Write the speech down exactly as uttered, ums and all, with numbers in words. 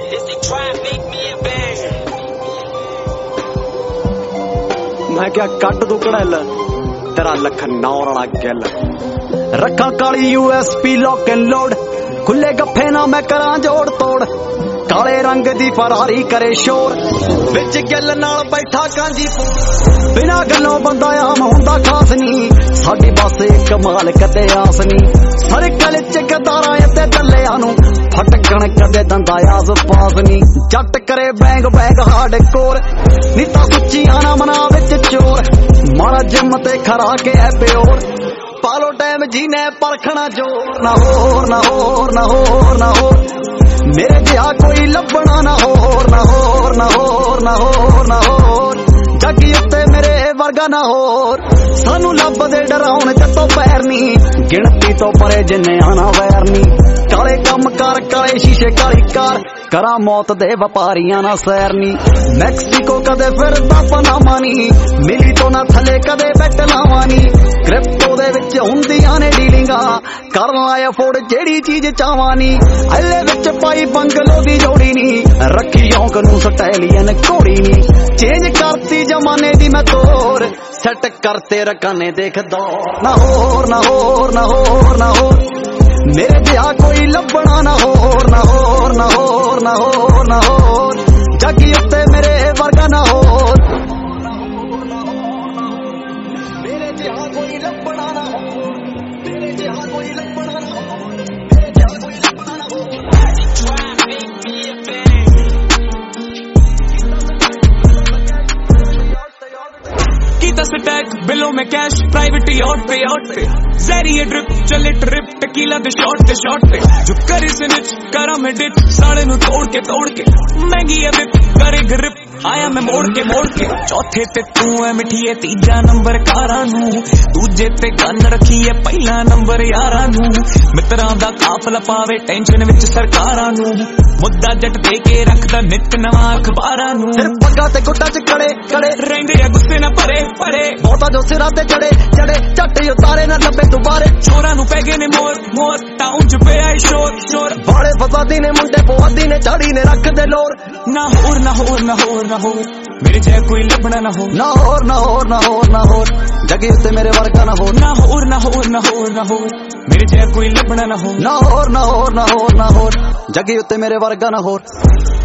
मैं क्या कट दू कड़ैल तेरा लखनौर वाला गिल रखा काली यूएसपी लॉक एंड लोड खुले गफ्फे ना मैं करा जोड़ तोड़ काले रंग दी फरारी करे शोर विच गिल नाल बैठा कांजी बिना गल्लों बंदा आम हुंदा खास नी साडी बस एक माल कते आस नी सर्कल च गदारा ते दल्लियां नूं फटकण कदे दंदा आस पास नी जट करे बैंग बैंग हार्ड कोर नीता सुच्ची आना मना विच चोर मारा जिम ते खरा के है प्योर पालो टाइम जीने परखना जोर ना होर ना होर ना होर ना होर मेरे जिहा कोई लभना ना होर ना होर ना होर ना होर ना होर जगी उत्ते मेरे वर्गा ना होर सानू लभदे डराउण जत्तों पैर नी गिणती तो परे जिन्ने आना वैर नी काले कम कर काले शीशे काली कार करा मौत दे व्यापारियां ना सैर नी मैक्सिको कदे फिरदा पनामा नी मिली तो ना थले कदे बैठ लावां नी क्रिप्टो दे विच हुंदियां ने डीलिंगां कर लाया फोड़ जेड़ी चीज चावां नी अल्ले विच पाई बंगलो दी जोड़ी नी रखी औंक नूं स्टाइलियन घोड़ी नी चेंज करती जमाने दी मैं तोर सेट करते रकाने देख दौर ना होर ना होर ना होर ना होर मेरे जिहा कोई लभना ना होर ना होर ना होर ना होर ना होर जगी उत्ते मेरे वर्गा ना होर मेरे जिहा कोई लभना ना होर मेरे जिहा कोई लभना ना होर मेरे जिहा कोई लभना ना होर कीता स्टैक बिलों में कैश प्राइवेट यार्ड पे यार्ड पे ज़रिए ड्रिप चले ट्रिप टकीला दे शॉट दे शॉट पे जो करे सिनिच करा मैं डिट साले नु तोड़ के तोड़ के महंगी है विप करे ग्रिप आया मैं मोड़ के मोड़ के चौथे ते तू है मिठी है तीजा नंबर कारा नू दूजे ते गन रखी है पहला नंबर यारा नू मित्रां दा काफला पावे टेंशन विच सरकारां नू मुद्दा जट दे के रखदा नित नवा अखबारां नू सिर पग्गा ते गुड्डा च कड़े कड़े रेंदे आ गुस्से ना परे परे बहुता जो सिरां ते चढ़े चढ़े झट उतारे ना लबे दुबारे चोरां नू पै गए ने मोर मोर टाउन च पिया शोर शोर बाड़े फसादी ने मुंडे पोहदी ने झाड़ी ने रख दे लोर ना होर ना होर ना होर ना होर मेरे जै कोई लभना ना हो ना होर ना होर ना होर ना होर जगी उत्ते मेरे वर्गा ना होर ना होर ना होर ना होर ना होर मेरे जै कोई लभना ना हो ना होर ना होर ना होर ना होर जगी उत्ते मेरे वर्गा ना होर।